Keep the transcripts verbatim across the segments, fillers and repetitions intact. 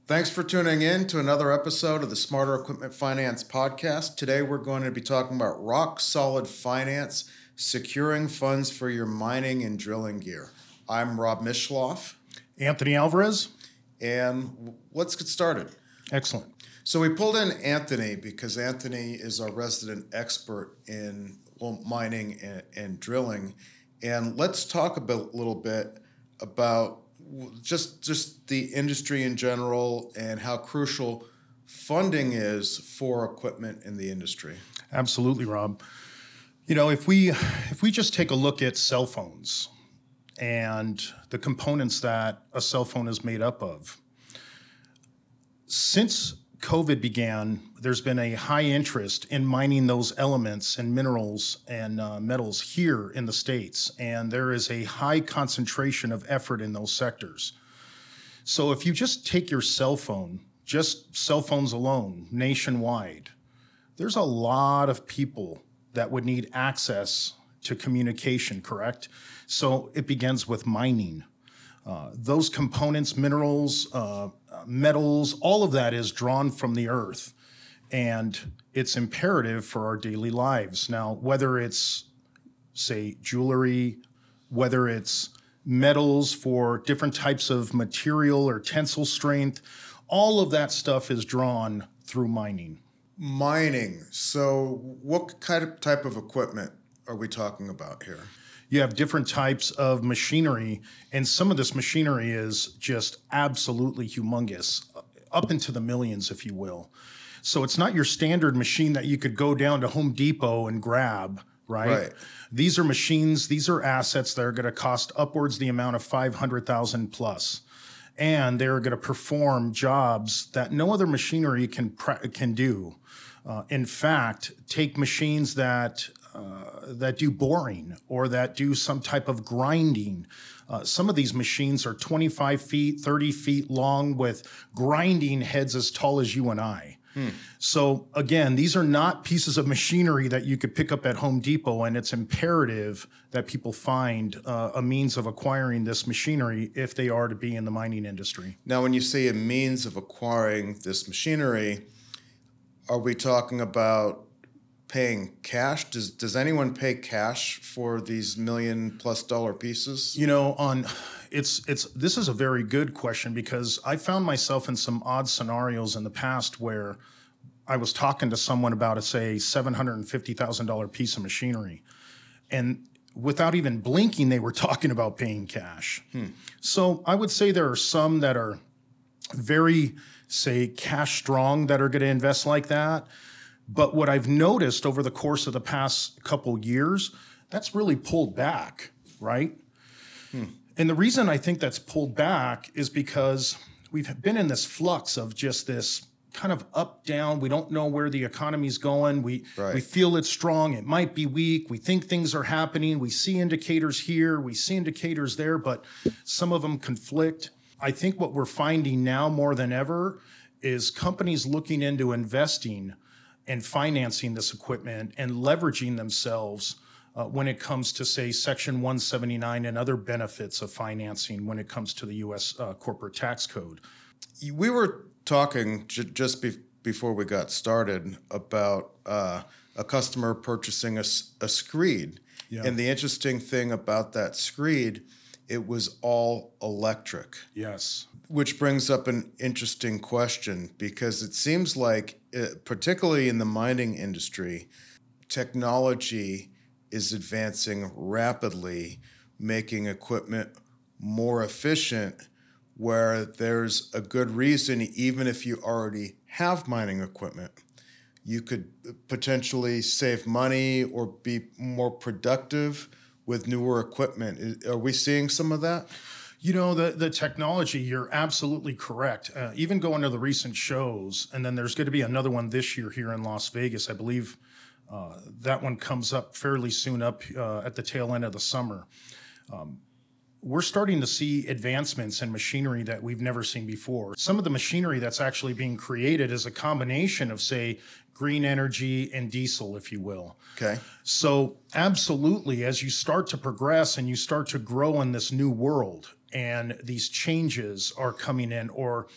Thanks for tuning in to another episode of the Smarter Equipment Finance Podcast. Today we're going to be talking about rock solid finance, securing funds for your mining and drilling gear. I'm Rob Mishloff. Anthony Alvarez. And let's get started. Excellent. So we pulled in Anthony because Anthony is our resident expert in well, mining and, and drilling. And let's talk a bit, little bit about just just the industry in general and how crucial funding is for equipment in the industry. Absolutely, Rob. You know, if we if we just take a look at cell phones and the components that a cell phone is made up of, since COVID began, there's been a high interest in mining those elements and minerals and uh, metals here in the States, and there is a high concentration of effort in those sectors. So if you just take your cell phone, just cell phones alone, nationwide, there's a lot of people that would need access to communication, correct? So it begins with mining. Uh, those components, minerals, uh, metals, all of that is drawn from the earth, and it's imperative for our daily lives. Now, whether it's, say, jewelry, whether it's metals for different types of material or tensile strength, all of that stuff is drawn through mining. Mining. So what kind of type of equipment are we talking about here? You have different types of machinery, and some of this machinery is just absolutely humongous, up into the millions, if you will. So it's not your standard machine that you could go down to Home Depot and grab, right? Right. These are machines, these are assets that are going to cost upwards the amount of five hundred thousand dollars plus. And they're going to perform jobs that no other machinery can can do. Uh, in fact, take machines that uh, that do boring or that do some type of grinding. Uh, some of these machines are twenty-five feet, thirty feet long with grinding heads as tall as you and I. Hmm. So again, these are not pieces of machinery that you could pick up at Home Depot, and it's imperative that people find uh, a means of acquiring this machinery if they are to be in the mining industry. Now, when you say a means of acquiring this machinery, are we talking about paying cash? Does does anyone pay cash for these million plus dollar pieces? You know, on it's it's this is a very good question because I found myself in some odd scenarios in the past where I was talking to someone about a say seven hundred fifty thousand dollars piece of machinery, and without even blinking, they were talking about paying cash. Hmm. So I would say there are some that are very, say, cash strong that are going to invest like that. But what I've noticed over the course of the past couple years, that's really pulled back, right? Hmm. And the reason I think that's pulled back is because we've been in this flux of just this kind of up, down. We don't know where the economy's going. We, right. we feel it's strong. It might be weak. We think things are happening. We see indicators here. We see indicators there, but some of them conflict. I think what we're finding now more than ever is companies looking into investing and financing this equipment and leveraging themselves uh, when it comes to, say, Section one seventy-nine and other benefits of financing when it comes to the U S uh, corporate tax code. We were talking j- just be- before we got started about uh, a customer purchasing a, a screed. Yeah. And the interesting thing about that screed, it was all electric. Yes. Which brings up an interesting question because it seems like, uh, particularly in the mining industry, technology is advancing rapidly, making equipment more efficient, where there's a good reason, even if you already have mining equipment, you could potentially save money or be more productive with newer equipment. Are we seeing some of that? You know, the, the technology, you're absolutely correct. Uh, even going to the recent shows, and then there's going to be another one this year here in Las Vegas. I believe uh, that one comes up fairly soon up uh, at the tail end of the summer. Um, we're starting to see advancements in machinery that we've never seen before. Some of the machinery that's actually being created is a combination of, say, green energy and diesel, if you will. Okay. So absolutely, as you start to progress and you start to grow in this new world and these changes are coming in, or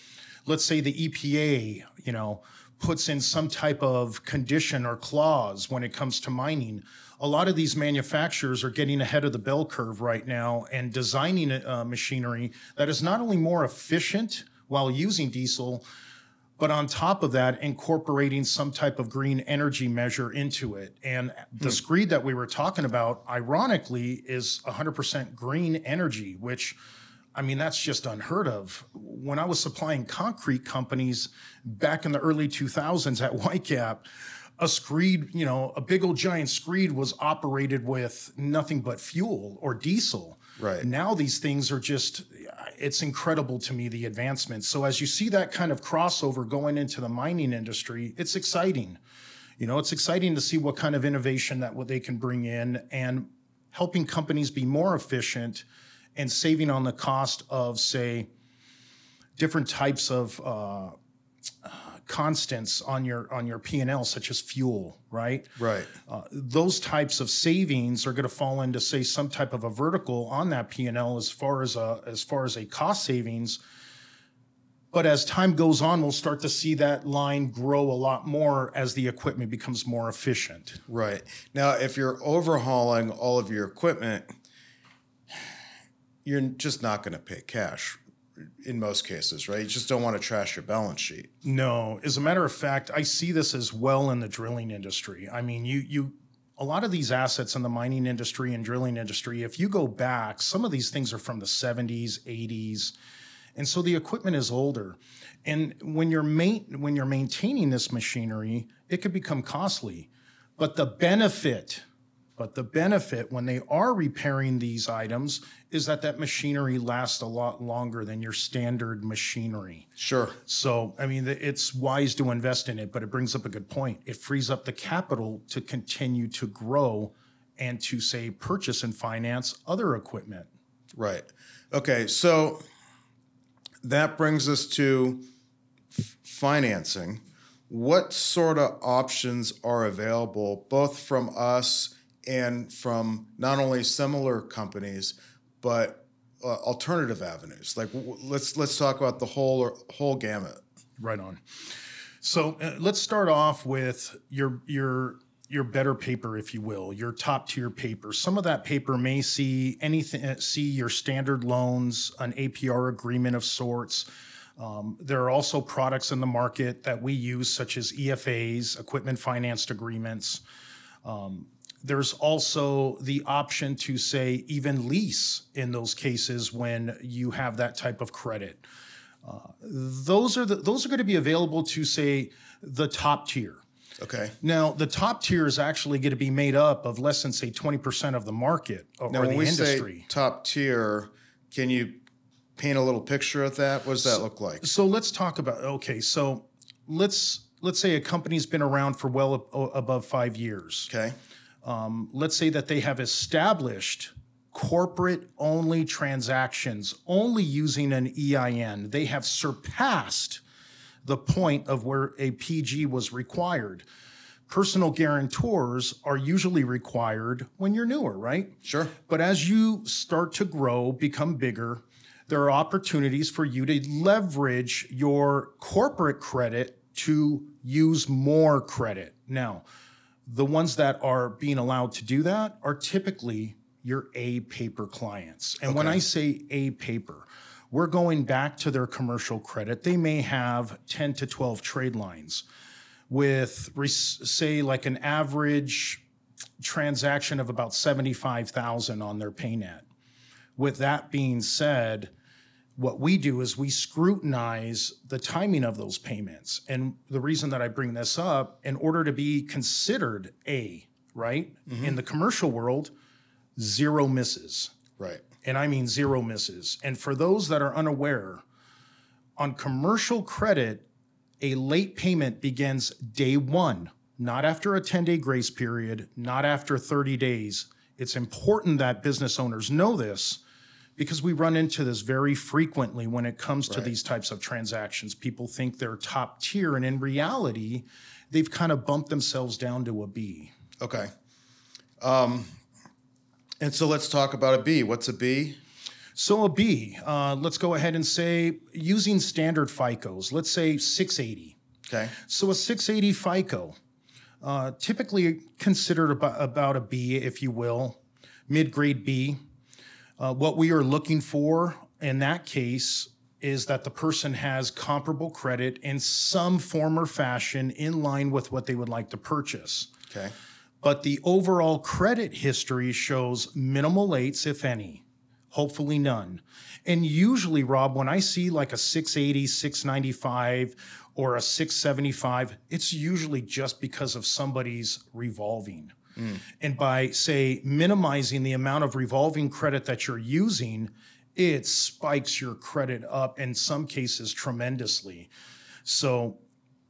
let's say the E P A, you know, puts in some type of condition or clause when it comes to mining. A lot of these manufacturers are getting ahead of the bell curve right now and designing uh, machinery that is not only more efficient while using diesel, but on top of that, incorporating some type of green energy measure into it. And the hmm. screed that we were talking about, ironically, is one hundred percent green energy, which, I mean, that's just unheard of. When I was supplying concrete companies back in the early two thousands at Whitecap, a screed, you know, a big old giant screed was operated with nothing but fuel or diesel. Right. Now these things are just, it's incredible to me, the advancements. So as you see that kind of crossover going into the mining industry, it's exciting. You know, it's exciting to see what kind of innovation that what they can bring in and helping companies be more efficient and saving on the cost of, say, different types of uh, constants on your on your P and L, such as fuel, right? Right. Uh, those types of savings are going to fall into, say, some type of a vertical on that P and L as far as a as far as a cost savings. But as time goes on, we'll start to see that line grow a lot more as the equipment becomes more efficient. Right. Now, if you're overhauling all of your equipment, you're just not going to pay cash in most cases, right? You just don't want to trash your balance sheet. No. As a matter of fact, I see this as well in the drilling industry. I mean, you you a lot of these assets in the mining industry and drilling industry, if you go back, some of these things are from the seventies, eighties, and so the equipment is older. And when you're ma- when you're maintaining this machinery, it could become costly. But the benefit But the benefit when they are repairing these items is that that machinery lasts a lot longer than your standard machinery. Sure. So, I mean, it's wise to invest in it, but it brings up a good point. It frees up the capital to continue to grow and to, say, purchase and finance other equipment. Right. Okay, so that brings us to f- financing. What sort of options are available both from us and from not only similar companies, but uh, alternative avenues? Like, w- let's let's talk about the whole or, whole gamut. Right on. So uh, let's start off with your your your better paper, if you will, your top tier paper. Some of that paper may see anything, see your standard loans, an A P R agreement of sorts. Um, there are also products in the market that we use, such as E F As, equipment financed agreements. Um, There's also the option to, say, even lease in those cases when you have that type of credit. Uh, those are the, those are going to be available to, say, the top tier. Okay. Now, the top tier is actually going to be made up of less than, say, twenty percent of the market or, now, or when the we industry. Say top tier, can you paint a little picture of that? What does that so, look like? So let's talk about, okay, so let's let's say a company's been around for well above five years. Okay. Um, let's say that they have established corporate-only transactions, only using an E I N. They have surpassed the point of where a P G was required. Personal guarantors are usually required when you're newer, right? Sure. But as you start to grow, become bigger, there are opportunities for you to leverage your corporate credit to use more credit. Now, the ones that are being allowed to do that are typically your A paper clients. And okay. when I say A paper, we're going back to their commercial credit. They may have ten to twelve trade lines with, say, like an average transaction of about seventy-five thousand on their PayNet. With that being said, what we do is we scrutinize the timing of those payments. And the reason that I bring this up, in order to be considered A, right? Mm-hmm. In the commercial world, zero misses. Right. And I mean zero misses. And for those that are unaware, on commercial credit, a late payment begins day one, not after a ten-day grace period, not after thirty days. It's important that business owners know this, because we run into this very frequently when it comes to right. these types of transactions. People think they're top tier, and in reality, they've kind of bumped themselves down to a B. Okay. Um, and so let's talk about a B. What's a B? So a B, uh, let's go ahead and say using standard FICOs, let's say six eighty. Okay. So a six eighty FICO, uh, typically considered about, about a B, if you will, mid-grade B. Uh, what we are looking for in that case is that the person has comparable credit in some form or fashion in line with what they would like to purchase. Okay. But the overall credit history shows minimal lates, if any, hopefully none. And usually, Rob, when I see like a six eighty, six ninety-five, or a six seventy-five, it's usually just because of somebody's revolving. Mm. And by, say, minimizing the amount of revolving credit that you're using, it spikes your credit up in some cases tremendously. So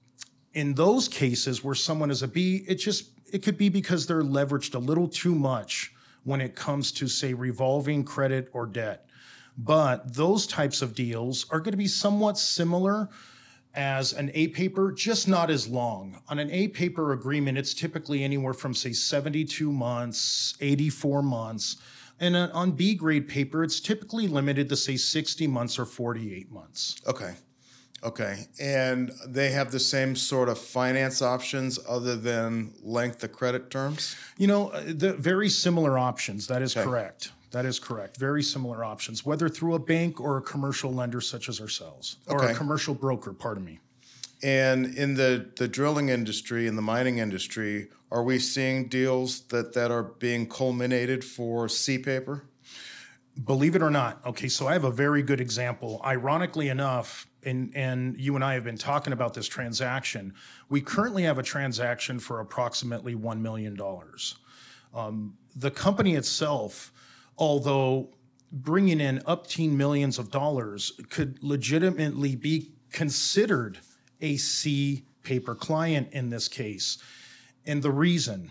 in those cases where someone is a B, it just it could be because they're leveraged a little too much when it comes to, say, revolving credit or debt. But those types of deals are going to be somewhat similar as an A paper, just not as long. On an A paper agreement, it's typically anywhere from, say, seventy-two months, eighty-four months. And on B grade paper, it's typically limited to, say, sixty months or forty-eight months. Okay. Okay. And they have the same sort of finance options other than length of credit terms? You know, the very similar options. That is Okay. correct. That is correct. Very similar options, whether through a bank or a commercial lender such as ourselves, or Okay. a commercial broker, pardon me. And in the, the drilling industry, in the mining industry, are we seeing deals that, that are being culminated for C paper? Believe it or not. Okay, so I have a very good example. Ironically enough, and, and you and I have been talking about this transaction, we currently have a transaction for approximately one million dollars. Um, the company itself, although bringing in upteen millions of dollars, could legitimately be considered a C paper client in this case. And the reason,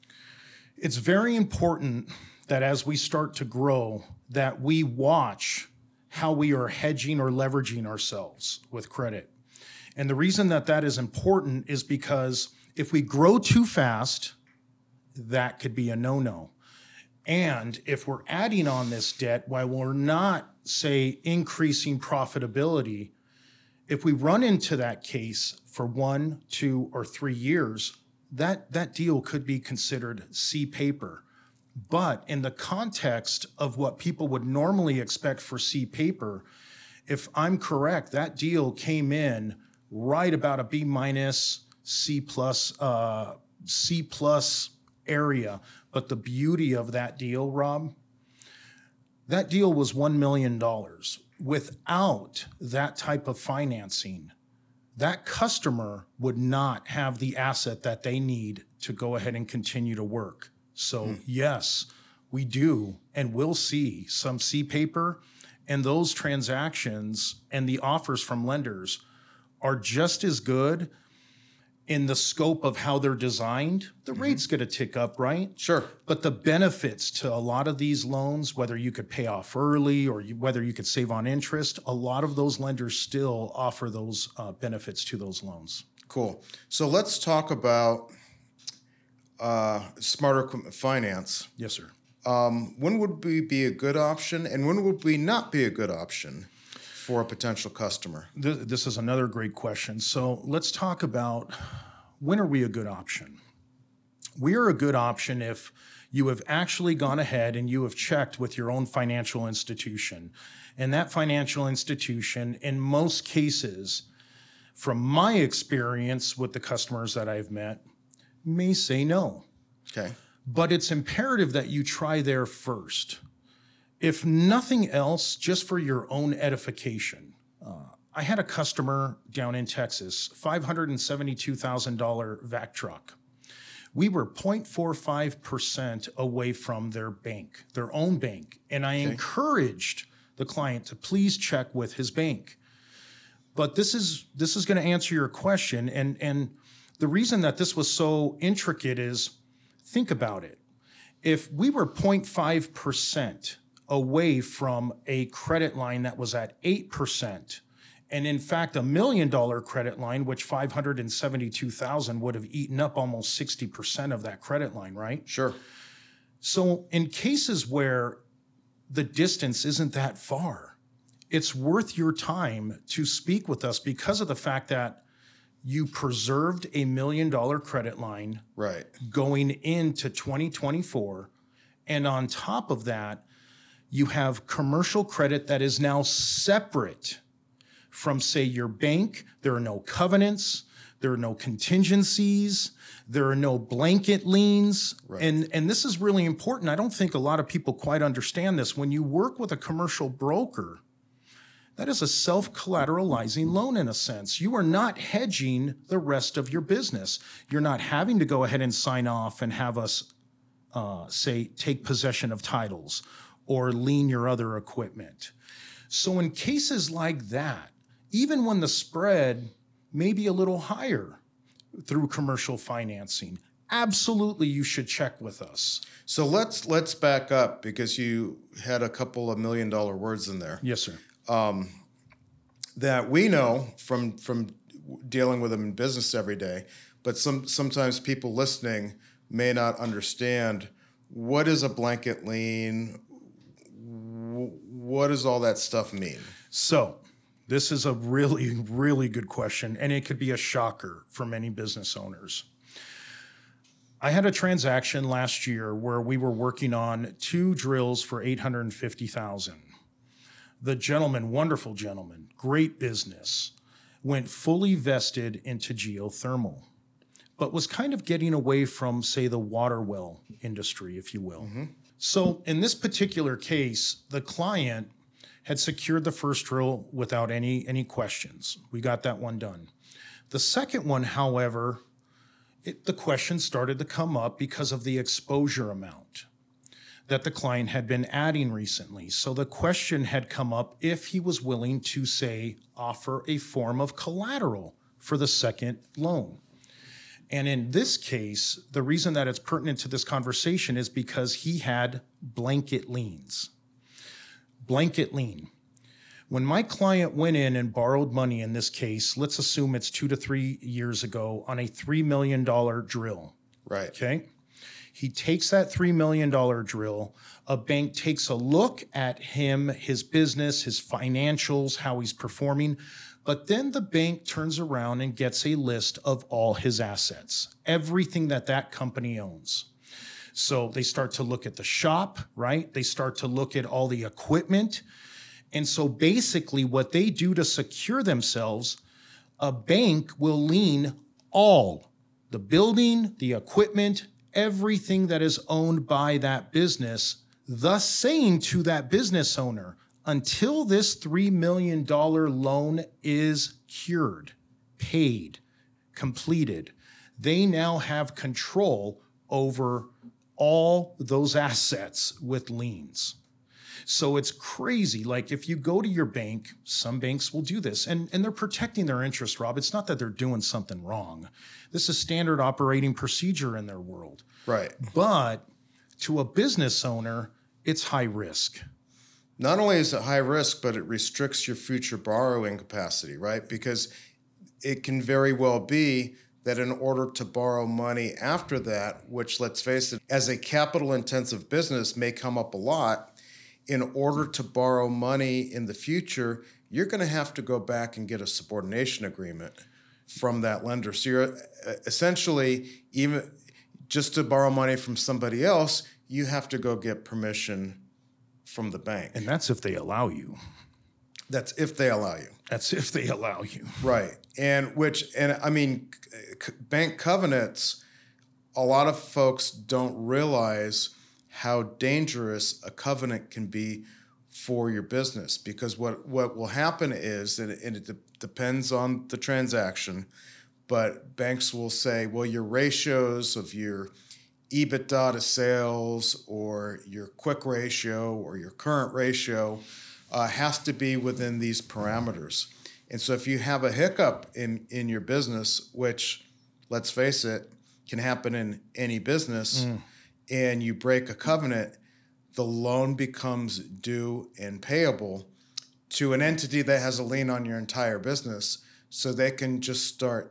it's very important that as we start to grow, that we watch how we are hedging or leveraging ourselves with credit. And the reason that that is important is because if we grow too fast, that could be a no-no. And if we're adding on this debt while we're not, say, increasing profitability, if we run into that case for one, two, or three years, that, that deal could be considered C paper. But in the context of what people would normally expect for C paper, if I'm correct, that deal came in right about a B minus, C plus, uh, C plus area. But the beauty of that deal, Rob, that deal was one million dollars. Without that type of financing, that customer would not have the asset that they need to go ahead and continue to work. So mm. yes, we do and will see some C paper, and those transactions and the offers from lenders are just as good in the scope of how they're designed. The mm-hmm. rate's going to tick up, right? Sure. But the benefits to a lot of these loans, whether you could pay off early or you, whether you could save on interest, a lot of those lenders still offer those uh, benefits to those loans. Cool. So let's talk about uh, Smarter Equipment Finance. Yes, sir. Um, when would we be a good option, and when would we not be a good option for a potential customer? This is another great question. So let's talk about, when are we a good option? We are a good option if you have actually gone ahead and you have checked with your own financial institution. And that financial institution, in most cases, from my experience with the customers that I've met, may say no. Okay. But it's imperative that you try there first. If nothing else, just for your own edification. Uh, I had a customer down in Texas, five hundred seventy-two thousand dollars vac truck. We were zero point four five percent away from their bank, their own bank. And I okay. encouraged the client to please check with his bank. But this is this is going to answer your question. And, and the reason that this was so intricate is, think about it. If we were zero point five percent away from a credit line that was at eight percent, and in fact, a million dollar credit line, which five hundred seventy-two thousand would have eaten up almost sixty percent of that credit line, right? Sure. So in cases where the distance isn't that far. It's worth your time to speak with us because of the fact that you preserved a million dollar credit line Right. going into twenty twenty-four. And on top of that, you have commercial credit that is now separate from, say, your bank. There are no covenants. There are no contingencies. There are no blanket liens. Right. And, and this is really important. I don't think a lot of people quite understand this. When you work with a commercial broker, that is a self-collateralizing loan in a sense. You are not hedging the rest of your business. You're not having to go ahead and sign off and have us, uh, say, take possession of titles or lien your other equipment. So in cases like that, even when the spread may be a little higher through commercial financing, absolutely you should check with us. So let's let's back up because you had a couple of million dollar words in there. Yes, sir. Um, that we know from from dealing with them in business every day, but some sometimes people listening may not understand what is a blanket lien. What does all that stuff mean? So this is a really, really good question, and it could be a shocker for many business owners. I had a transaction last year where we were working on two drills for eight hundred fifty thousand dollars. The gentleman, wonderful gentleman, great business, went fully vested into geothermal, but was kind of getting away from, say, the water well industry, if you will. Mm-hmm. So in this particular case, the client had secured the first drill without any, any questions. We got that one done. The second one, however, it, the question started to come up because of the exposure amount that the client had been adding recently. So the question had come up if he was willing to, say, offer a form of collateral for the second loan. And in this case, the reason that it's pertinent to this conversation is because he had blanket liens. Blanket lien. When my client went in and borrowed money in this case, let's assume it's two to three years ago on a three million dollars drill. Right. Okay. He takes that three million dollars drill. A bank takes a look at him, his business, his financials, how he's performing. But then the bank turns around and gets a list of all his assets, everything that that company owns. So they start to look at the shop, right? They start to look at all the equipment. And so basically what they do to secure themselves, a bank will lien all, the building, the equipment, everything that is owned by that business, thus saying to that business owner, until this three million dollars loan is cured, paid, completed, they now have control over all those assets with liens. So it's crazy. Like if you go to your bank, some banks will do this, and, and they're protecting their interest, Rob. It's not that they're doing something wrong. This is standard operating procedure in their world. Right. But to a business owner, it's high risk. Not only is it high risk, but it restricts your future borrowing capacity, right? Because it can very well be that in order to borrow money after that, which let's face it, as a capital intensive business may come up a lot, in order to borrow money in the future, you're going to have to go back and get a subordination agreement from that lender. So you're essentially, even just to borrow money from somebody else, you have to go get permission from the bank. And that's if they allow you. That's if they allow you. That's if they allow you. Right. And which, and I mean, c- bank covenants, a lot of folks don't realize how dangerous a covenant can be for your business, because what, what will happen is, and it, and it de- depends on the transaction, but banks will say, well, your ratios of your EBITDA to sales or your quick ratio or your current ratio uh, has to be within these parameters. And so if you have a hiccup in, in your business, which, let's face it, can happen in any business, mm. and you break a covenant, the loan becomes due and payable to an entity that has a lien on your entire business, so they can just start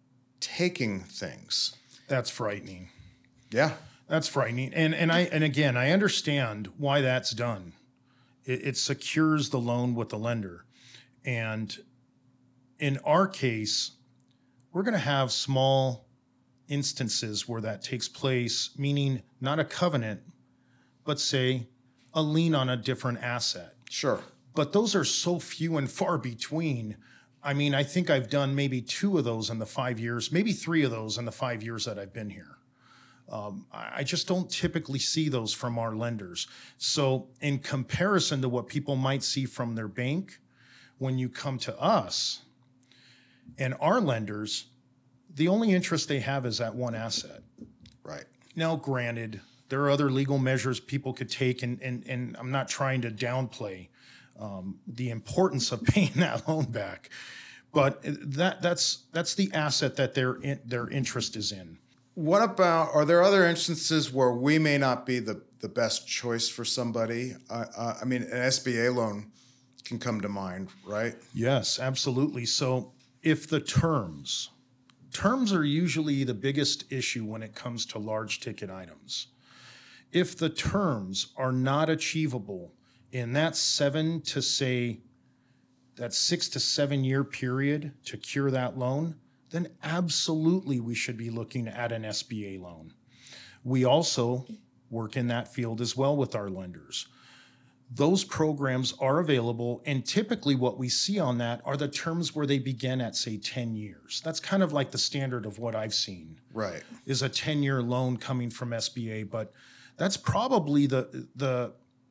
taking things. That's frightening. Yeah. That's frightening. And and I and again, I understand why that's done. It, it secures the loan with the lender. And in our case, we're going to have small instances where that takes place, meaning not a covenant, but say a lien on a different asset. Sure. But those are so few and far between. I mean, I think I've done maybe two of those in the five years, maybe three of those in the five years that I've been here. Um, I just don't typically see those from our lenders. So in comparison to what people might see from their bank, when you come to us and our lenders, the only interest they have is that one asset. Right. Now, granted, there are other legal measures people could take, and, and, and I'm not trying to downplay um, the importance of paying that loan back, but that that's that's the asset that their in, their interest is in. What about, are there other instances where we may not be the, the best choice for somebody? Uh, uh, I mean, an S B A loan can come to mind, right? Yes, absolutely. So if the terms, terms are usually the biggest issue when it comes to large ticket items. If the terms are not achievable in that seven to say, that six to seven year period to cure that loan, then absolutely we should be looking at an S B A loan. We also work in that field as well with our lenders. Those programs are available, and typically what we see on that are the terms where they begin at, say, ten years. That's kind of like the standard of what I've seen. Right. Is a ten year loan coming from S B A, but that's probably the the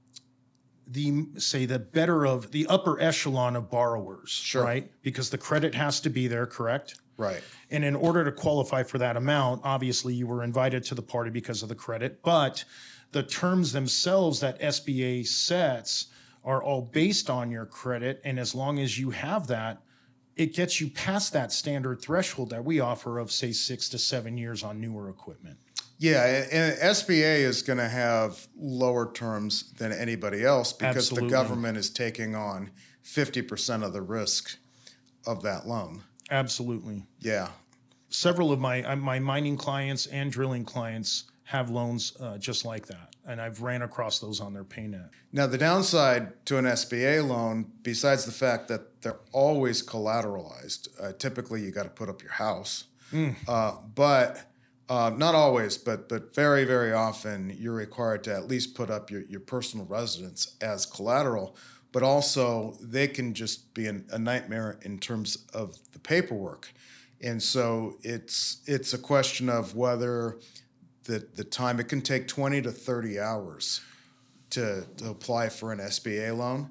the say the better of the upper echelon of borrowers, Sure. right? Because the credit has to be there, correct? Right. And in order to qualify for that amount, obviously you were invited to the party because of the credit, but the terms themselves that S B A sets are all based on your credit. And as long as you have that, it gets you past that standard threshold that we offer of, say, six to seven years on newer equipment. Yeah, and S B A is going to have lower terms than anybody else because Absolutely. the government is taking on fifty percent of the risk of that loan. Absolutely. Yeah. Several of my my mining clients and drilling clients have loans uh, just like that, and I've ran across those on their PayNet. Now, the downside to an S B A loan, besides the fact that they're always collateralized, uh, typically you got to put up your house, mm. uh, but uh, not always, but but very, very often you're required to at least put up your, your personal residence as collateral, but also they can just be an, a nightmare in terms of the paperwork. And so it's it's a question of whether the, the time, it can take twenty to thirty hours to, to apply for an S B A loan.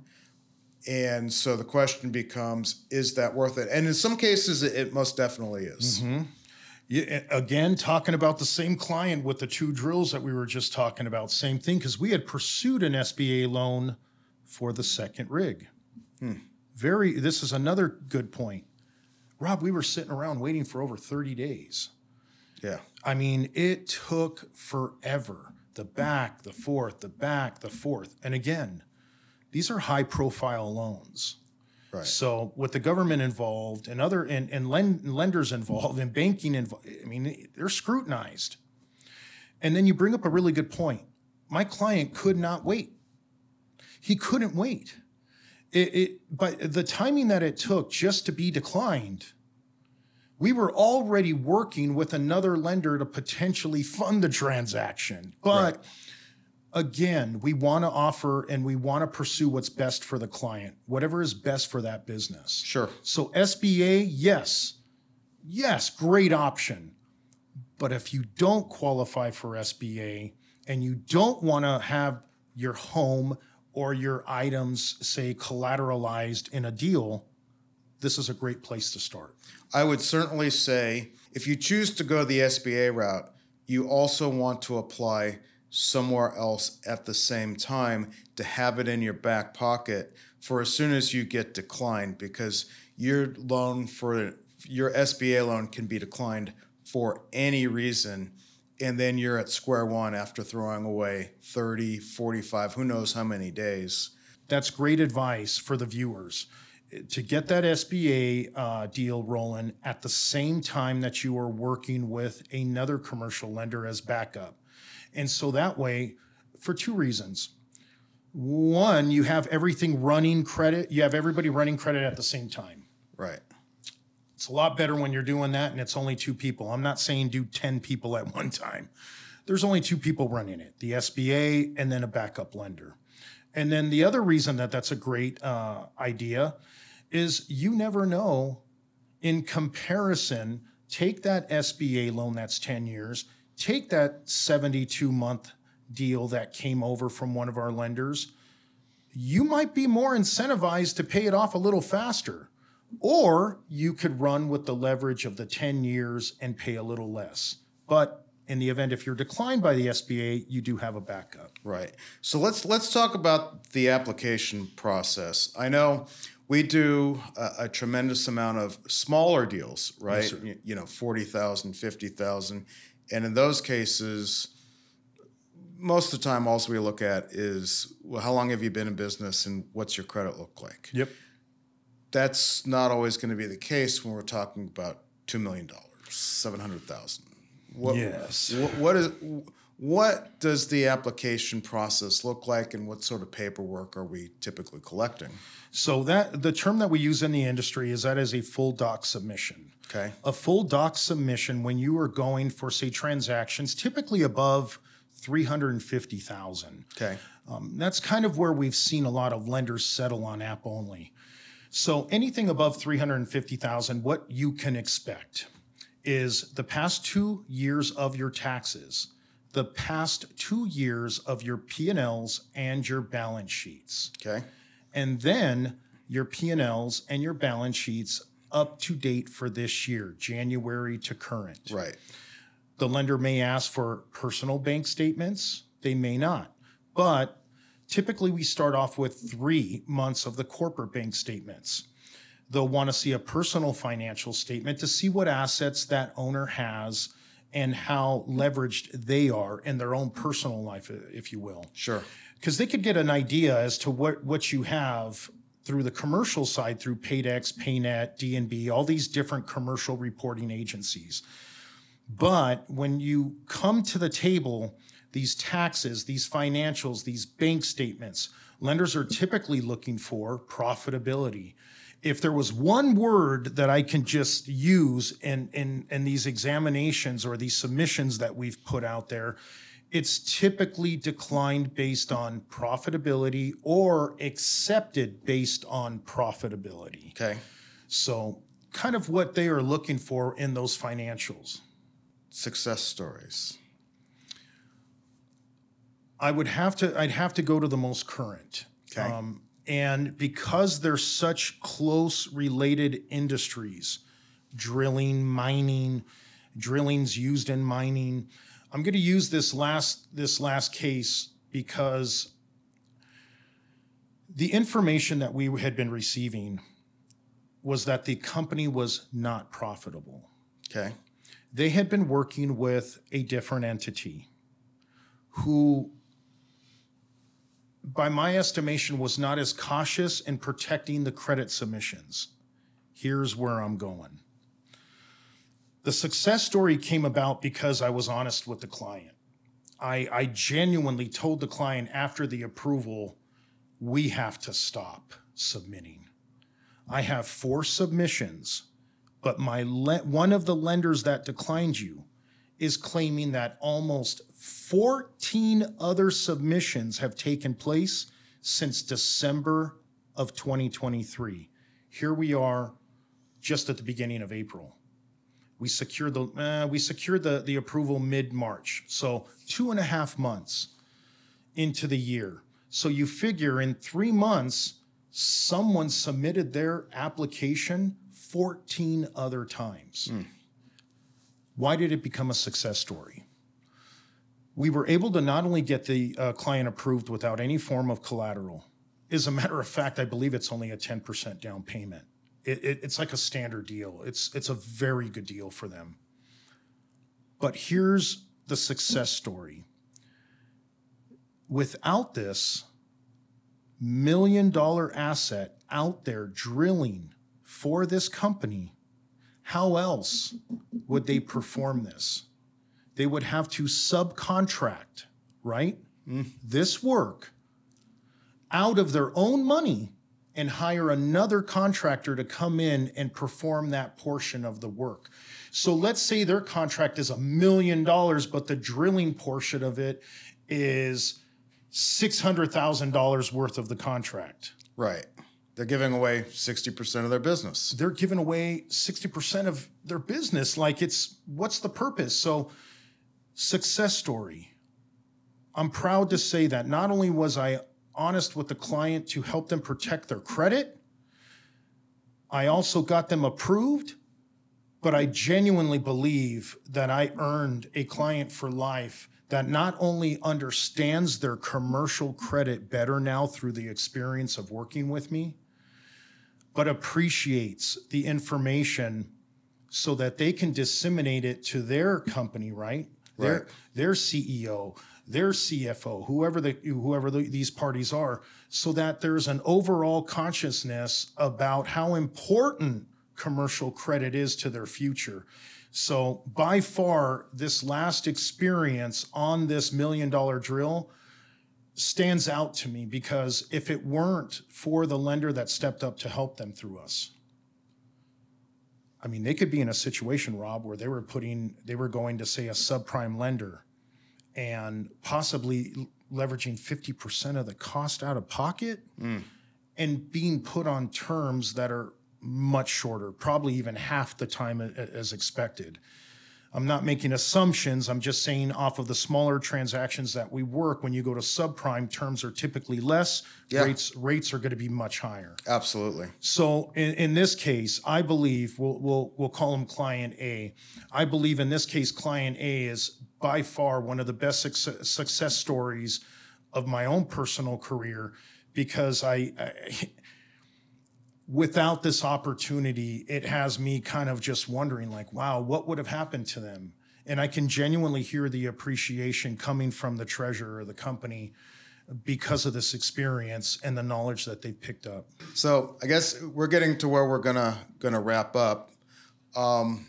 And so the question becomes, is that worth it? And in some cases, it, it most definitely is. Mm-hmm. Yeah, again, talking about the same client with the two drills that we were just talking about, same thing, because we had pursued an S B A loan for the second rig. Hmm. Very. This is another good point. Rob, we were sitting around waiting for over thirty days. Yeah. I mean, it took forever. The back, the forth, the back, the forth. And again, these are high profile loans. Right. So with the government involved and other and, and lend, lenders involved and banking involved, I mean, they're scrutinized. And then you bring up a really good point. My client could not wait. He couldn't wait. It, it, but the timing that it took just to be declined, we were already working with another lender to potentially fund the transaction. But right. Again, we want to offer and we want to pursue what's best for the client, whatever is best for that business. Sure. So S B A, yes, yes, great option. But if you don't qualify for S B A and you don't want to have your home or your items, say, collateralized in a deal, this is a great place to start. I would certainly say if you choose to go the S B A route, you also want to apply somewhere else at the same time to have it in your back pocket for as soon as you get declined, because your loan for your S B A loan can be declined for any reason. And then you're at square one after throwing away thirty, forty-five, who knows how many days. That's great advice for the viewers. To get that S B A uh, deal rolling at the same time that you are working with another commercial lender as backup. And so that way, for two reasons. One, you have everything running credit. You have everybody running credit at the same time. Right. It's a lot better when you're doing that and it's only two people. I'm not saying do ten people at one time. There's only two people running it, the S B A and then a backup lender. And then the other reason that that's a great uh, idea is you never know. In comparison, take that S B A loan that's ten years, take that seventy-two month deal that came over from one of our lenders. You might be more incentivized to pay it off a little faster, or you could run with the leverage of the ten years and pay a little less. But in the event if you're declined by the S B A, you do have a backup. Right. So let's let's talk about the application process. I know we do a, a tremendous amount of smaller deals, right? Yes, sir. you, you know, forty thousand, fifty thousand. And in those cases, most of the time, all we look at is, well, how long have you been in business and what's your credit look like? Yep. That's not always going to be the case when we're talking about two million dollars, seven hundred thousand dollars. What, Yes. What, what is what does the application process look like, and what sort of paperwork are we typically collecting? So that the term that we use in the industry is that is a full doc submission. Okay. A full doc submission when you are going for, say, transactions typically above three hundred fifty thousand dollars. Okay. Um, that's kind of where we've seen a lot of lenders settle on app only. So anything above three hundred fifty thousand dollars, what you can expect is the past two years of your taxes, the past two years of your P and Ls and your balance sheets. Okay. And then your P and Ls and your balance sheets up to date for this year, January to current. Right. The lender may ask for personal bank statements. They may not. But typically we start off with three months of the corporate bank statements. They'll want to see a personal financial statement to see what assets that owner has and how leveraged they are in their own personal life, if you will. Sure. Because they could get an idea as to what, what you have through the commercial side, through Paydex, PayNet, D N B, all these different commercial reporting agencies. But when you come to the table, these taxes, these financials, these bank statements, lenders are typically looking for profitability. If there was one word that I can just use in, in, in these examinations or these submissions that we've put out there, it's typically declined based on profitability or accepted based on profitability. Okay. So kind of what they are looking for in those financials. Success stories. I would have to, I'd have to go to the most current. Okay. Um, and because they're such close related industries, drilling, mining, drilling's used in mining. I'm going to use this last, this last case because the information that we had been receiving was that the company was not profitable. Okay. They had been working with a different entity who, by my estimation, was not as cautious in protecting the credit submissions. Here's where I'm going. The success story came about because I was honest with the client. I, I genuinely told the client after the approval, we have to stop submitting. I have four submissions, but my le- one of the lenders that declined you is claiming that almost fourteen other submissions have taken place since December of twenty twenty-three. Here we are just at the beginning of April. We secured the uh, we secured the, the approval mid-March, so two and a half months into the year. So you figure in three months, someone submitted their application fourteen other times. Mm. Why did it become a success story? We were able to not only get the uh, client approved without any form of collateral. As a matter of fact, I believe it's only a ten percent down payment. It, it, it's like a standard deal. It's, it's a very good deal for them. But here's the success story. Without this million dollar asset out there drilling for this company, how else would they perform this? They would have to subcontract, right? Mm. This work out of their own money and hire another contractor to come in and perform that portion of the work. So let's say their contract is a million dollars, but the drilling portion of it is six hundred thousand dollars worth of the contract. Right. They're giving away sixty percent of their business. They're giving away sixty percent of their business. Like, it's, what's the purpose? So, success story. I'm proud to say that not only was I honest with the client to help them protect their credit, I also got them approved, but I genuinely believe that I earned a client for life that not only understands their commercial credit better now through the experience of working with me, but appreciates the information so that they can disseminate it to their company, right? Their, Right. their C E O, their C F O, whoever the, whoever the, these parties are, so that there's an overall consciousness about how important commercial credit is to their future. So by far, this last experience on this million dollar drill stands out to me, because if it weren't for the lender that stepped up to help them through us, I mean, they could be in a situation, Rob, where they were putting, they were going to, say, a subprime lender and possibly leveraging fifty percent of the cost out of pocket Mm. and being put on terms that are much shorter, probably even half the time a- a- as expected. I'm not making assumptions. I'm just saying, off of the smaller transactions that we work, when you go to subprime, terms are typically less. Yeah. Rates rates are going to be much higher. Absolutely. So in, in this case, I believe we'll, we'll we'll call him Client A. I believe in this case, Client A is by far one of the best success, success stories of my own personal career, because I, I without this opportunity, it has me kind of just wondering, like, wow, what would have happened to them? And I can genuinely hear the appreciation coming from the treasurer of the company because of this experience and the knowledge that they've picked up. So I guess we're getting to where we're gonna gonna wrap up. Um,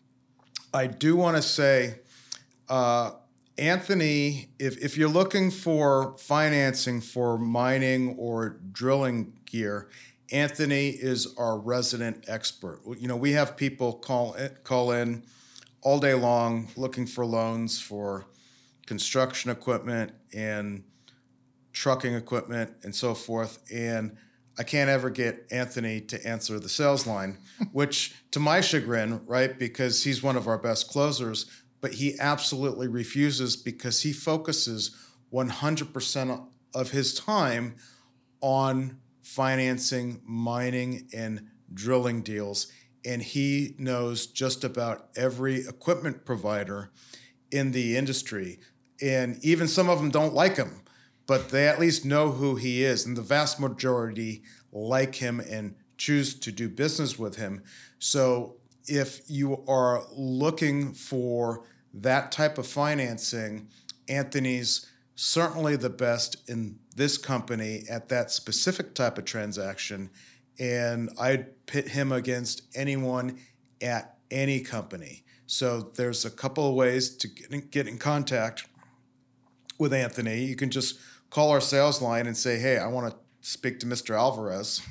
I do want to say, uh, Anthony, if if you're looking for financing for mining or drilling gear, Anthony is our resident expert. You know, we have people call call in all day long looking for loans for construction equipment and trucking equipment and so forth. And I can't ever get Anthony to answer the sales line, which to my chagrin, right, because he's one of our best closers, but he absolutely refuses, because he focuses one hundred percent of his time on financing, mining, and drilling deals. And he knows just about every equipment provider in the industry. And even some of them don't like him, but they at least know who he is. And the vast majority like him and choose to do business with him. So if you are looking for that type of financing, Anthony's certainly the best in this company at that specific type of transaction. And I'd pit him against anyone at any company. So there's a couple of ways to get in, get in contact with Anthony. You can just call our sales line and say, hey, I want to speak to Mister Alvarez.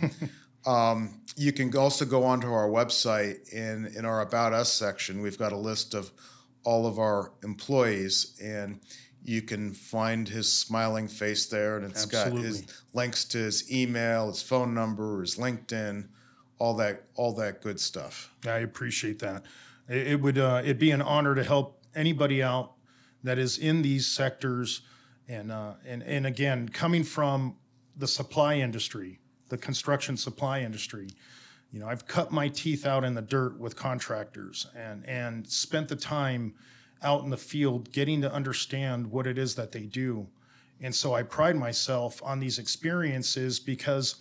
um, you can also go onto our website. In, in our About Us section, we've got a list of all of our employees, and you can find his smiling face there, and it's Absolutely. got his links to his email, his phone number, his LinkedIn, all that, all that good stuff. I appreciate that. It, it would uh, it'd be an honor to help anybody out that is in these sectors, and uh, and and again, coming from the supply industry, the construction supply industry. You know, I've cut my teeth out in the dirt with contractors, and and spent the time out in the field getting to understand what it is that they do. And so I pride myself on these experiences, because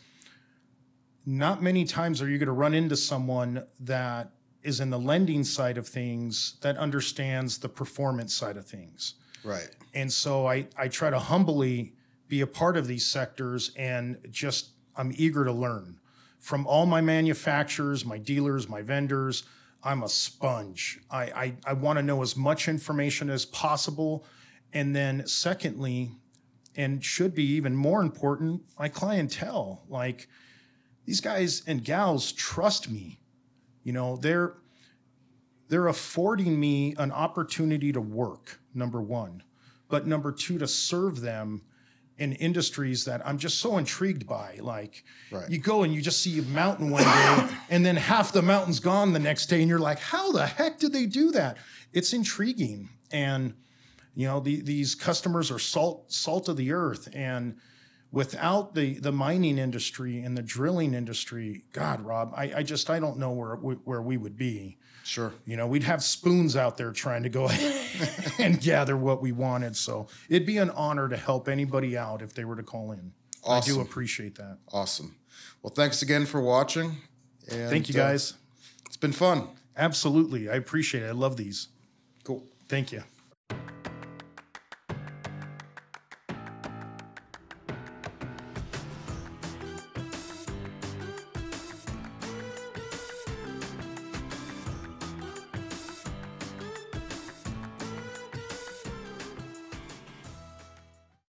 not many times are you going to run into someone that is in the lending side of things that understands the performance side of things. Right. And so I, I try to humbly be a part of these sectors, and just, I'm eager to learn from all my manufacturers, my dealers, my vendors. I'm a sponge. I, I, I want to know as much information as possible. And then secondly, and should be even more important, my clientele. Like, these guys and gals trust me. You know, they're they're affording me an opportunity to work, number one, but number two, to serve them in industries that I'm just so intrigued by. Like, right. You go and you just see a mountain one day, and then half the mountain's gone the next day, and you're like, how the heck did they do that? It's intriguing. And, you know, the, these customers are salt, salt of the earth. And without the, the mining industry and the drilling industry, God, Rob, I, I just, I don't know where we, where we would be. Sure. You know, we'd have spoons out there trying to go and gather what we wanted. So it'd be an honor to help anybody out if they were to call in. Awesome. I do appreciate that. Awesome. Well, thanks again for watching. And, Thank you, guys. Uh, it's been fun. Absolutely. I appreciate it. I love these. Cool. Thank you.